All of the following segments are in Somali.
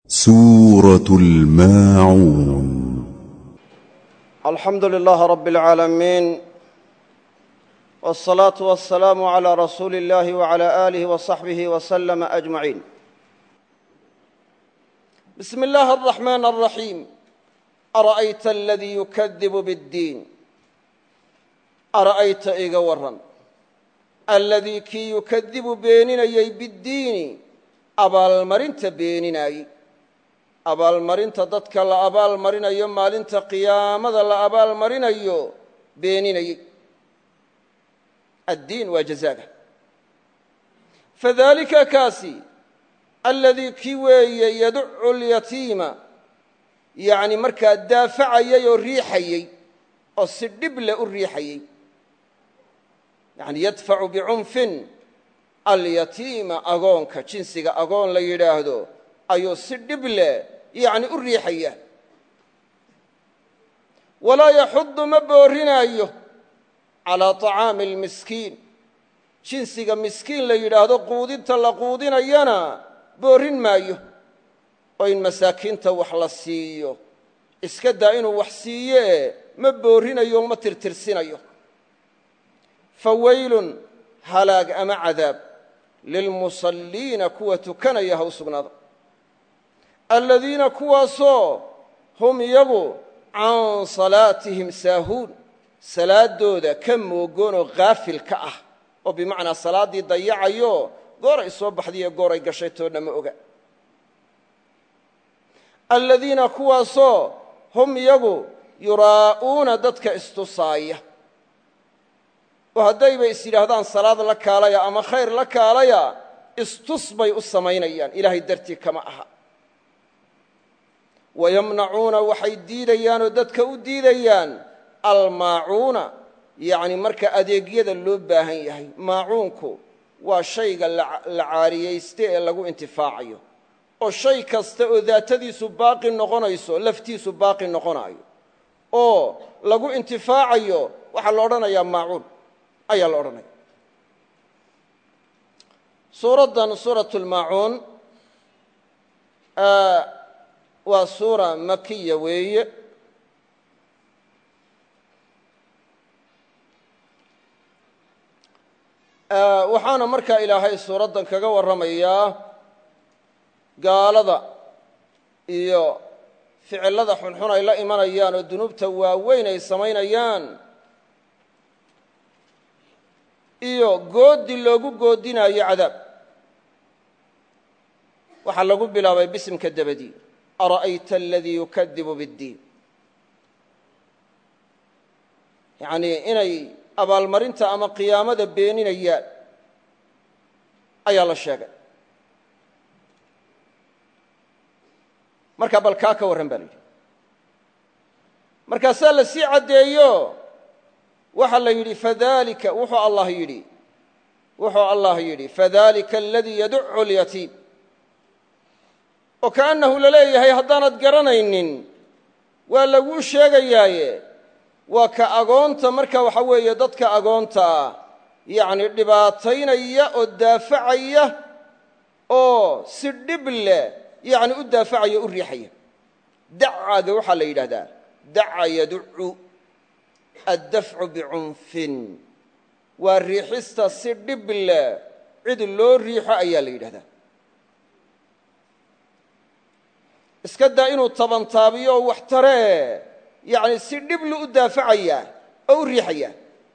سورة الماعون. الحمد لله رب العالمين، والصلاة والسلام على رسول الله وعلى آله وصحبه وسلم أجمعين. بسم الله الرحمن الرحيم. أرأيت الذي يكذب بالدين. أرأيت إيغا ورن الذي كي يكذب بيننا بالدين abaalmarinta beeninaaye. abaalmarinta dadka la abaalmarinayo maalinta qiyaamada la abaalmarinayo beeninayey. addiin waa jazaaga. fadalika kaasi aladii kii weeye yaducu lyatiima, yacni markaa daafacayay oo riixayey oo si dhible u riixayey. yani yadfacu bicunfin alyatiima, agoonka jinsiga agoon la yidhaahdo ayuu si dhible yacni u riixaya. walaa yaxudu ma boorinaayo calaa طacaami اlmiskiin, jinsiga miskiin la yidhaahdo quudinta la quudinayana boorin maayo. oo in masaakiinta wax la siiyo iska daa inuu wax siiyee ma boorinayo, ma tirtirsinayo. fawaylun halaag ama cadaab lilmusalliina kuwa tukanaya ha u sugnaado, aladiina kuwaasoo hum iyagu can salaatihim saahuun, salaadooda ka moogoon oo haafil ka ah, oo bimacnaa salaaddii dayacayo gooray soo baxdiiyo gooray gashay toodna ma oga. aladiina kuwaasoo hum iyagu yuraa'uuna dadka istusaaya, oo haddayba is yidhaahdaan salaad la kaalaya ama khayr la kaalaya istus bay u samaynayaan, ilaahay dartii kama aha. wayamnacuuna waxay diidayaan oo dadka u diidayaan almaacuuna, yacni marka adeegyada loo baahan yahay. maacuunku waa shayga la caariyayste ee lagu intifaacayo, oo shay kasta oo daatadiisu baaqi noqonayso laftiisu baaqi noqonayo oo lagu intifaacayo waxaa la odhanayaa maacuun ayaa la odhanaya. suuraddan suuratu lmaacuun waa suura makiya weeye. waxaana markaa ilaahay suuraddan kaga warramayaa gaalada iyo ficillada xunxun ay la imanayaan oo dunuubta waaweyn ay samaynayaan, iyo goodi loogu goodinaayo cadaab. waxaa lagu bilaabay bisimka dabadii, ara'ayta aladii yukadibu biddiin. yacnii inay abaalmarinta ama qiyaamada beeninayaan ayaa la sheegay. markaa bal kaa ka warran baa la yidhi. markaasaa la sii caddeeyo waxaa la yidhi fadalika wuxuu allah yidhi fadalika aladii yaducu lyatiim. oo kaannahu la leeyahay haddaanad garanaynin waa laguu sheegayaaye waa ka agoonta marka waxa weeye dadka agoonta ah yacni dhibaataynaya oo daafacaya oo si dhib leh yacni u daafacaya o u riixaya. dacaaga waxaa la yidhaahdaa daca yaducu, addafcu bicunfin, waa riixista si dhib leh cid loo riixo ayaa la yidhahdaa. iska daa inuu tabantaabiyo oo wax taree, yacni si dhiblu u daafacayaa oo u riixayaa.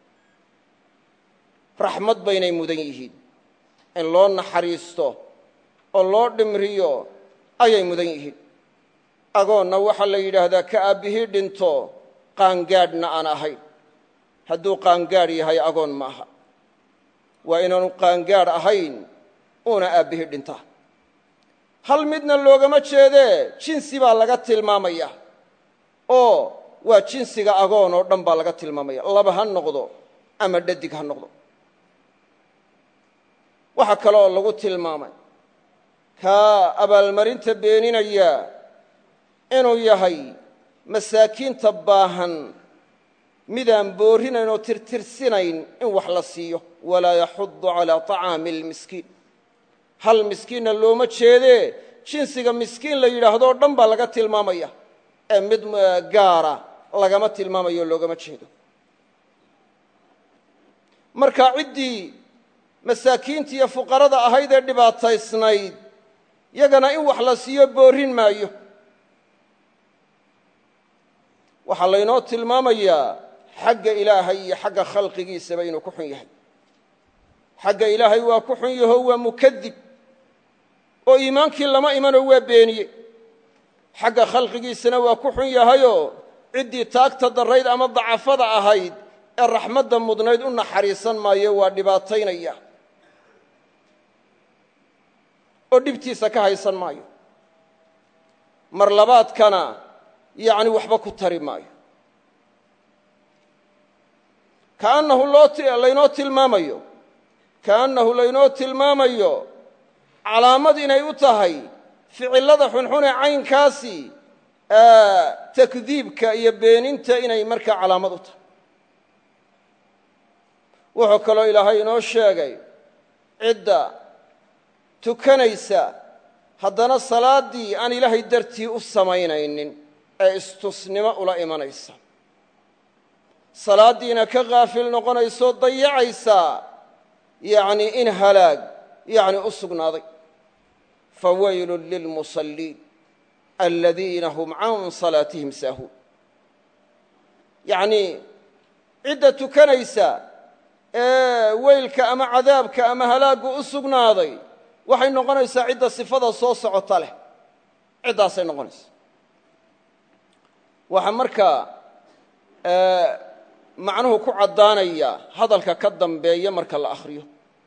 raxmad baynay mudan yihiin, in loo naxariisto oo loo dhimriyo ayay mudan yihiin. agoonna waxaa la yidhaahdaa ka aabbihii dhinto qaangaadhna aan ahayn. hadduu qaangaadh yahay agoon ma aha. waa inaanu qaangaadh ahayn uuna aabbihii dhintaa. hal midna loogama jeedee jinsi baa laga tilmaamaya, oo waa jinsiga agoon oo dhan baa laga tilmaamaya, laba ha noqdo ama dhadig ha noqdo. waxaa kaloo lagu tilmaamay kaa abaalmarinta beeninaya inuu yahay masaakiinta baahan midaan boorinayn oo tirtirsinayn in wax la siiyo. walaa yaxudu calaa طacaami اlmiskiin. hal miskiinna looma jeedee jinsiga miskiin la yidhaahdo o dhan baa laga tilmaamaya ee mid gaara lagama tilmaamayo o loogama jeedo marka ciddii masaakiinta iyo fuqarada ahayd ee dhibaataysnayd yagana in wax la siiyo boorin maayo waxaa laynoo tilmaamayaa xagga ilaahay iyo xagga khalqigiisaba inuu ku xun yahay xagga ilaahay waa ku xun yaho waa mukadib oo iimaankii lama imanoo waa beeniyey xagga khalqigiisana waa ku xun yahayoo ciddii taagta darrayd ama dacafada ahayd ee raxmadda mudnayd u naxariisan maayo waa dhibaataynaya oo dhibtiisa ka haysan maayo mar labaadkana yacni waxba ku tari maayo kaannahu laynoo tilmaamayo calaamad inay u tahay ficillada xunxun ee caynkaasi takdiibka iyo beeninta inay markaa calaamad u tahay wuxuu kaloo ilaahay inoo sheegay cidda tukanaysa haddana salaaddii aan ilaahay dartii u samaynaynin ee istusnimo ula imanaysa salaaddiina ka kaafil noqonaysoo dayacaysaa yacni in halaag yacni u sugnaaday fawaylun lilmusalliin aladiina hum can salaatihim saahuun yacnii cidda tukanaysa ee weylka ama cadaabka ama halaaggu u sugnaaday waxay noqonaysaa cidda sifada soo socota leh ciddaasay noqonaysa waxaa markaa macnuhu ku caddaanaya hadalka ka dambeeya marka la akhriyo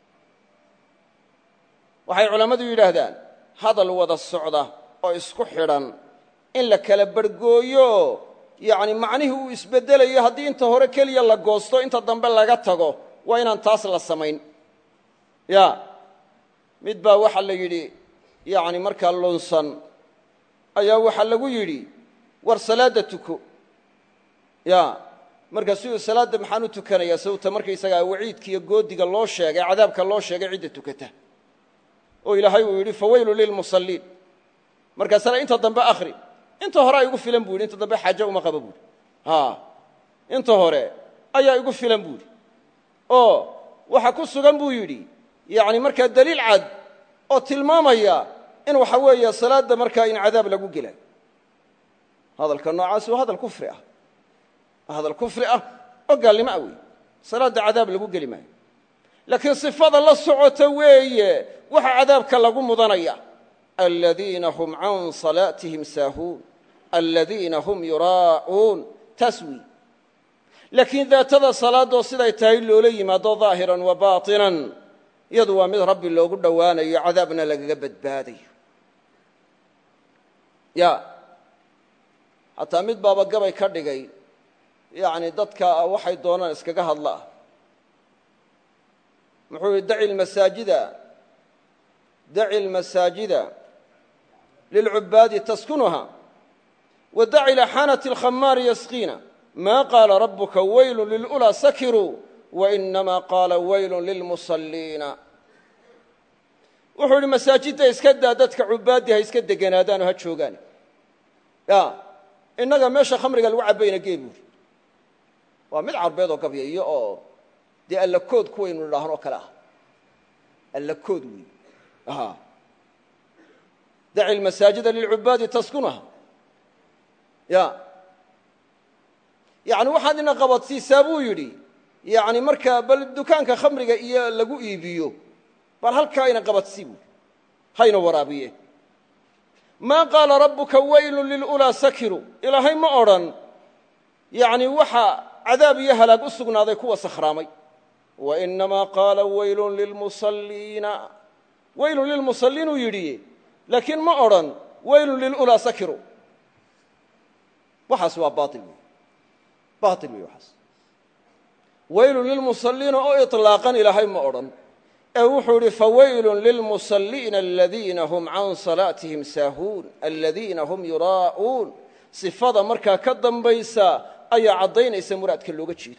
waxay culammadu yidhaahdaan hadal wada socda oo isku xidhan in la kala barhgooyo yacni macnihii uu isbeddelayo haddii inta hore keliya la goosto inta dambe laga tago waa inaan taas la samayn ya mid baa waxaa la yidhi yacni markaa lunsan ayaa waxaa lagu yidhi war salaadda tuko ya markaasuu salaadda maxaan u tukanayaa sababta markaysagaa waciidka iyo goodiga loo sheegay cadaabka loo sheegay cidda tukata oo ilaahay uu yidhi fawaylu lilmusalliin markaasana inta dambe akhri inta hore ay igu filan bu yidhi inta dambe xaajo uma qaba buuhi inta hore ayaa igu filan buuhi oo waxa ku sugan buu yidhi yacni markaa daliil cad oo tilmaamaya in waxa weeye salaadda markaa in cadaab lagu gelayo hadalka noocaasi waa hadal kufri ah hadal kufri ah oo gaalnimo ah weeye salaadda cadaab lagu geli maayo laakiin sifada la socota weeye waxa cadaabka lagu mudanaya aladiina hum can salaatihim saahuun aladiina hum yuraacuun taas weeye laakiin daatada salaadoo siday tahay loola yimaado daahiran wa baatinan iyadu waa mid rabbi loogu dhowaanayo cadaabna lagaga badbaadayo ya xataa mid baaba gabay ka dhigay yacni dadka waxay doonaan iskaga hadla ah muxuu yihi daci lmasaajida lilcubaadi taskunuha wadaci laxaanati alkhamaari yasqiina ma qaala rabuka waylun lilulaa sakiruu wainama qaala waylun lilmusalliina wuxuu yidhi masaajidda iska daa dadka cubaadii ha iska deganaadaano ha joogaan ya innaga meesha khamriga lagu cabbayna gee buuri waa mid carbeed oo gabyayo oo dee allakood kuwaynu nidhaahno oo kale ah allakood wey daci lmasaajida lilcubaadi taskunaha ya yani waxaad ina qabadsiisaa buu yidhi yani markaa bal dukaanka khamriga iyo lagu iibiyo bal halkaa ina qabadsii buui hayna waraabiye maa qaala rabbuka waylun lilulaa sakiru ilaahay ma odhan yani waxa cadaab iyo halaag u sugnaaday kuwa sakhraamay wainamaa qaala waylun lilmusalliina waylun lilmusalliin uu yidhi laakiin ma odhan waylun lilulaa sakiru waxaas waa baail wey baail wey waxaas waylun lilmusalliina oo iطlaaqan ilaahay ma odhan ee wuxuu idhi fawaylun lilmusalliina aladiina hum can salaatihim saahuun aladiina hum yuraa'uun sifada markaa ka dambaysa ayaa caddaynaysa muraadka looga jeedo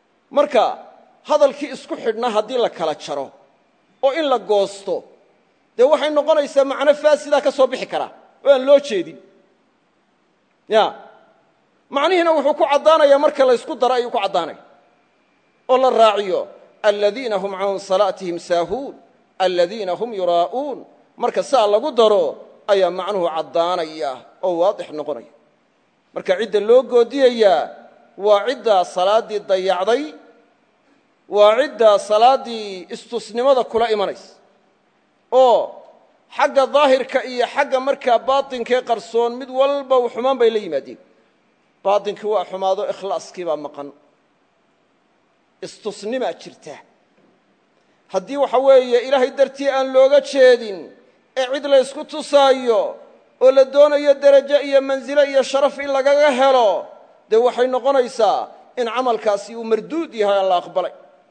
marka hadalkii isku xidhnaa haddii la kala jaro oo in la goosto dee waxay noqonaysaa macno faasidaa ka soo bixi karaa oo aan loo jeedin ya macnihiina wuxuu ku caddaanayaa marka laysku daro ayuu ku caddaanaya oo la raaciyo aladiina hum can salaatihim saahuun aladiina hum yuraa'uun marka saa lagu daro ayaa macnuhu caddaanaya oo waadix noqonaya marka cidda loo goodiyayaa waa ciddaa salaaddii dayacday waa ciddaa salaaddii istusnimada kula imanaysa oo xagga daahirka iyo xagga markaa baaطinkee qarsoon mid walba xumaan bay la yimaadeen baaطinkii waa xumaado ikhlaaskii baa maqan istusnimaa jirta haddii waxa weeye ilaahay dartii aan looga jeedin ee cid la ysku tusaayo oo la doonayo derajo iyo mansilo iyo sharaf in lagaga helo dee waxay noqonaysaa in camalkaasi uu marduud yahay aan la aqbalay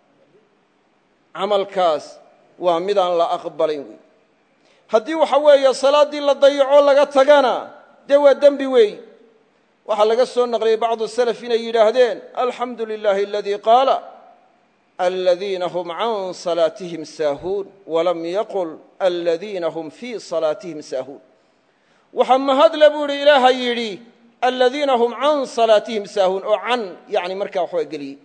camalkaas waa midaan la aqbalayn wey haddii waxa weeye salaaddii la dayaco laga tagana dee waa dembi weey waxaa laga soo naqliyey bacdu salaf inay yidhaahdeen alxamdu lilaahi aladii qaala aladiina hum can salaatihim saahuun walam yaqul aladiina hum fii salaatihim saahuun waxaa mahadle buu idhi ilaaha yidhi aladiina hum can salaatihim saahuun oo can yani markaa waxaa geliyey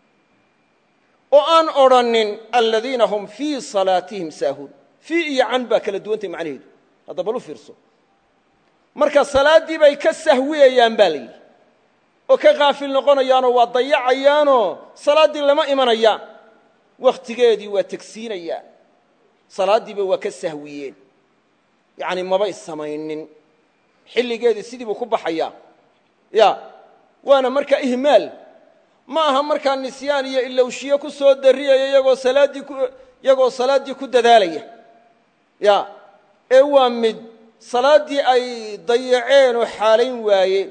oo aan odrhanin aladiina hum fii salaatihim saahuun fii iyo can baa kala duwantay macnaheedu hadda bal u fiirso marka salaaddii bay ka sahwiyayaan baa la yidhi oo ka kaafil noqonayaanoo waa dayacayaanoo salaaddii lama imanayaan wakhtigeedii waa tegsiinayaan salaaddiiba waa ka sahwiyeen yacni mabay samaynin xilligeedii sidii buu ku baxayaa ya waana markaa ihmaal ma aha markaa nisyaan iyo ilowshiye ku soo darriyaya iyagoo salaaddii ku dadaalaya ya ee waa mid salaaddii ay dayaceen oo xaalayn waayeen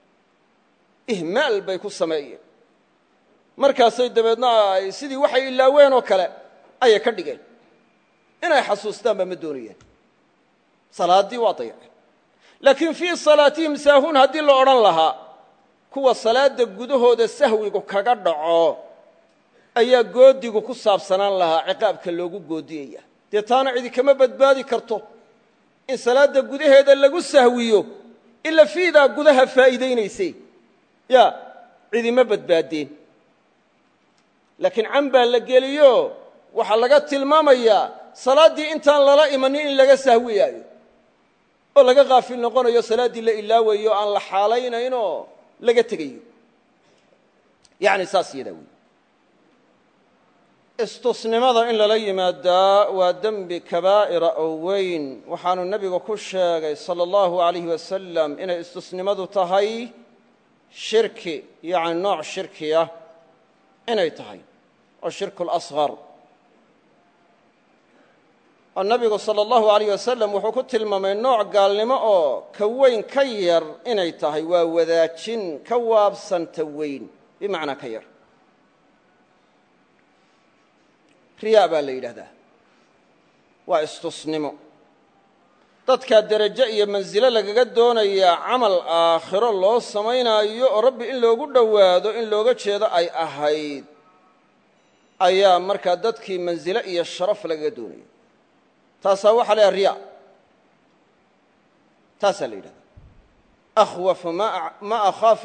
ihmaal bay ku sameeyeen markaasay dabeedna ay sidii waxay ilaaween oo kale ayay ka dhigeen inay xasuustaanba ma doonayeen salaaddii waa dayaceen laakiin fii salaatihim saahuun haddii la odhan lahaa kuwa salaadda gudahooda sahwigu kaga dhaco ayaa goodigu ku saabsanaan lahaa ciqaabka loogu goodiyaya dee taana cidi kama badbaadi karto in salaadda gudaheeda lagu sahwiyo ila fiidaa gudaha faa'iidaynaysay ya cidima badbaadeen laakiin can baa la geliyo waxaa laga tilmaamayaa salaaddii intaan lala imanin in laga sahwiyaayo oo laga kaafil noqonayo salaaddii la ilaawayo aan la xaalaynaynoo laga tegayo yani saas yadaa wey istusnimada in lala yimaadaa waa dembi kabaa'ira oo weyn waxaanu nebigu ku sheegay salى اllahu alayh wasalam inay istusnimadu tahay shirki yani nooc shirki ah inay tahay oo shirku اlasغar oo nebigu salى اllahu alayh wasalam wuxuu ku tilmaamay nooc gaalnimo oo ka weyn ka yar inay tahay waa wadaajin ka waabsanta weyn bimacnaa ka yar riyaa baa la yidhaahdaa waa istusnimo dadkaa derajo iyo mansilo lagaga doonayaa camal aakhiro loo samaynaayo oo rabbi in loogu dhowaado in looga jeedo ay ahayd ayaa markaa dadkii mansilo iyo sharaf lagaga doonaya taasaa waxaa la yidhaha riya taasaa la yidhahdaa akhwafu ma akhaafu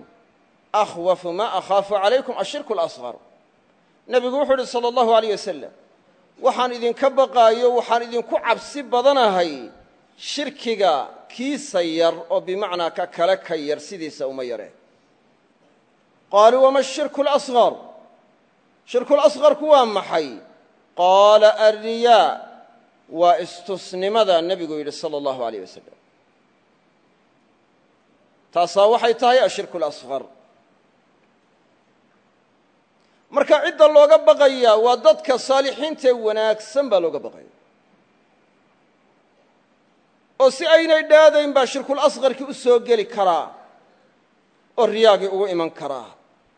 calaykum ashirku اlasغar nebigu wuxuu uhi salى اllahu alayh wasalam waxaan idinka baqaayo waxaan idinku cabsi badanahay shirkiga kiisa yar oo bimacnaa ka kale ka yar sidiisa uma yareen qaaluu wama shirku اlasغar shirku lasqarku waa maxay qaala alriyaa waa istusnimada nebigu yidhi salى اllahu alayh wasalam taasaa waxay tahay ashirku اlasغar marka cidda looga baqayaa waa dadka saalixiintae wanaagsan baa looga baqaya oo si aynay dhaadayn baa shirkulasqarkii u soo geli karaa oo riyaagii ugu iman karaa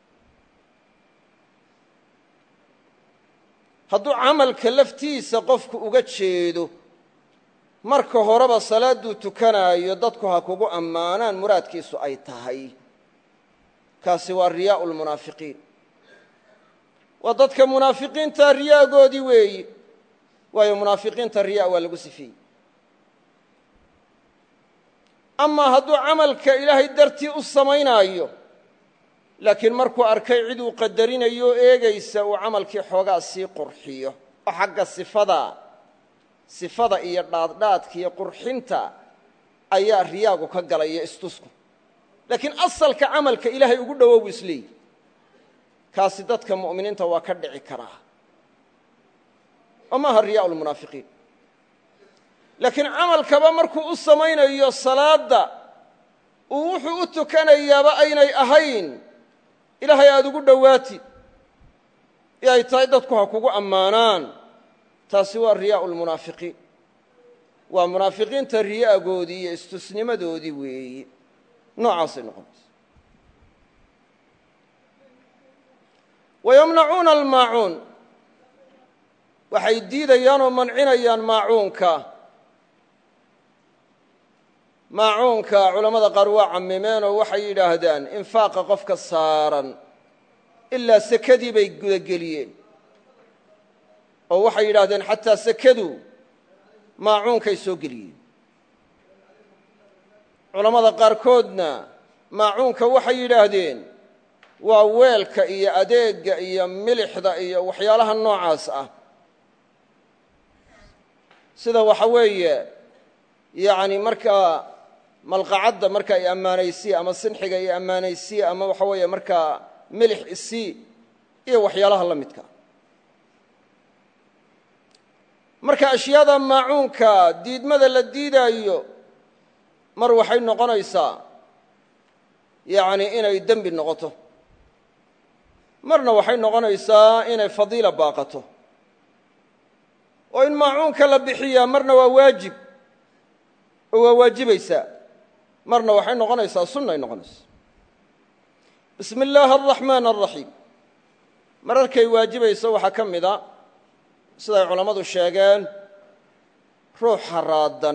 hadduu camalka laftiisa qofku uga jeedo marka horeba salaadduu tukanaayo dadku ha kugu ammaanaan muraadkiisu ay tahay kaasi waa riyaa'u lmunaafiqiin waa dadka munaafiqiinta riyaagoodii weeyi waayo munaafiqiinta riyaa waa lagu sifeeyey amaa hadduu camalka ilaahay dartii u samaynaayo laakiin markuu arkay cid uu qadarinayo o eegaysa uu camalkii xoogaa sii qurxiyo oo xagga sifada iyo dhaadhaadka iyo qurxinta ayaa riyaagu ka galaya istusku laakiin asalka camalka ilaahay ugu dhowow buu isleeyihi kaasi dadka mu'miniinta waa ka dhici karaa oo maaha riyaa lmunaafiqiin laakiin camalkaba markuu u samaynayo salaadda uu wuxuu u tukanayaaba aynay ahayn ilaahay aada ugu dhowaatid ee ay tahay dadku ha kugu ammaanaan taasi waa riyaa lmunaafiqiin waa munaafiqiinta riyaagoodii iyo istusnimadoodii weeye noocaasay noqonaysa wayamnacuuna almaacuun waxay diidayaan oo mancinayaan maacuunka culammada qaar waa cammimeen oo waxay yidhaahdaan infaaqa qofka saaran ilaa sekadii bay gudageliyeen oo waxay yidhaahdeen xataa sekadu maacuunkay soo geliyeen culammada qaarkoodna maacuunka waxay yidhaahdeen waa weelka iyo adeegga iyo milixda iyo waxyaalaha noocaas ah sida waxa weeye yacni markaa malqacadda marka ay ammaanaysiye ama sinxiga iyo ammaanaysiye ama waxa weeye markaa milix isii iyo waxyaalaha la midka marka ashyaada maacuunka diidmada la diidaayo mar waxay noqonaysaa yacni inay dembi noqoto marna waxay noqonaysaa inay fadiila baaqato oo in maacuunka la bixiyaa marna waa waajib oo waa waajibaysaa marna waxay noqonaysaa sunna ay noqonaysaa bismi illaahi araxmaan araxiim mararkay waajibayso waxaa ka mida siday culammadu sheegeen ruux haraadan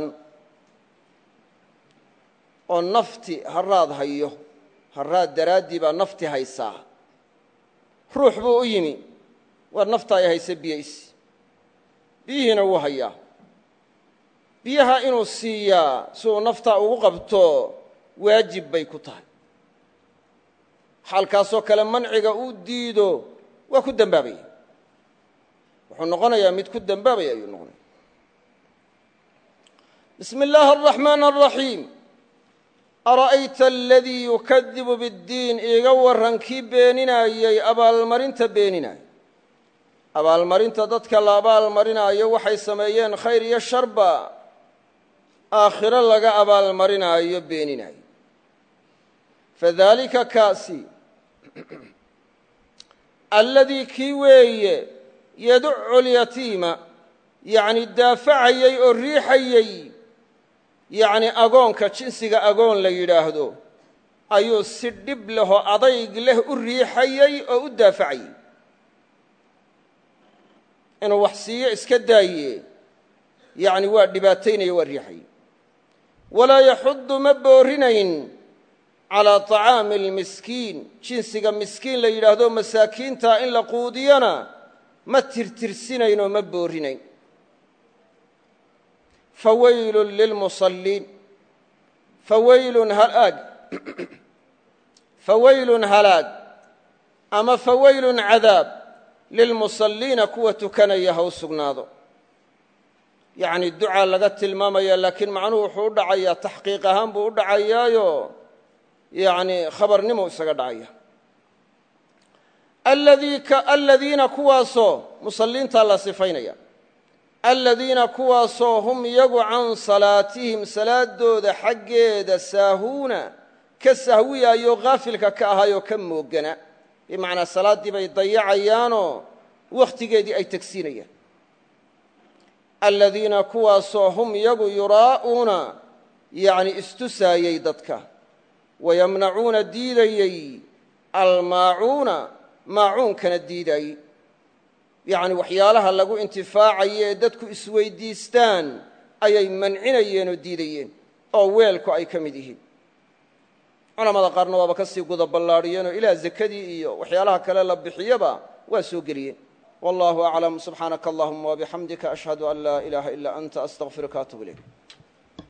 oo nafti haraad hayo haraad daraaddii baa nafti haysaa ruux buu u yimi waa nafta ay haysa biyays biyihiina wuu hayaa biyaha inuu siiyaa si uu naftaa ugu qabto waajib bay ku tahay xaalkaasoo kale manciga uu diido waa ku dembaabaya wuxuu noqonayaa mid ku dembaabaya ayuu noqonaya bismi illaahi araxmaan araxiim ara'ayta aladii yukadibu biddiin iiga warran kii beeninaayey abaalmarinta beeninaaya abaalmarinta dadka la abaalmarinaayo waxay sameeyeen khayr iyo sharba aakhiro laga abaalmarinaayo beeninaayo fadaalika kaasi alladii kii weeye yaducu lyatiima yacni daafacayey oo riixayey yacni agoonka jinsiga agoon la yidhaahdo ayuu si dhib leh oo adayg leh u riixayey oo u daafacayey inuu wax siiyo iska daaye yacni waa dhibaataynaya waa riixayey walaa yaxudu ma boorinayn calaa طacaami اlmiskiin jinsiga miskiin la yidhaahdo masaakiinta in la quudiyana ma tirtirsinaynoo ma boorinayn fawaylun lilmusalliin fawaylun halaag ama fawaylun cadaab lilmusalliina kuwa tukanaya ha u sugnaado yacni ducaa laga tilmaamaya laakiin macnuhu wuxuu u dhacayaa taxqiiq ahaan buu u dhacayaayo yacni khabarnimu isaga dhacaya aladiina kuwaasoo musalliintaa la sifaynaya aladiina kuwaasoo hum iyagu can salaatihim salaadooda xaggeeda saahuuna ka sahwiyaayoo haafilka ka ahaayoo ka moogana bimacnaa salaaddii bay dayacayaanoo wakhtigeedii ay tegsiinayaan aladiina kuwaasoo hum iyagu yuraa'uuna yacni istusaayey dadka wayamnacuuna diidayey almaacuuna maacuunkana diidaayey yacni waxyaalaha lagu intifaacayo ee dadku isweyddiistaan ayay mancinayeen oo diidayeen oo weelku ay ka mid yihiin culamada qaarna waaba ka sii guda ballaadhiyeenoo ilaa zakadii iyo waxyaalaha kale la bixiyaba waa soo geliyeen والله أعلم سبحانك اللهم وبحمدك أشهد أن لا إله إلا أنت أستغفرك وأتوب إليك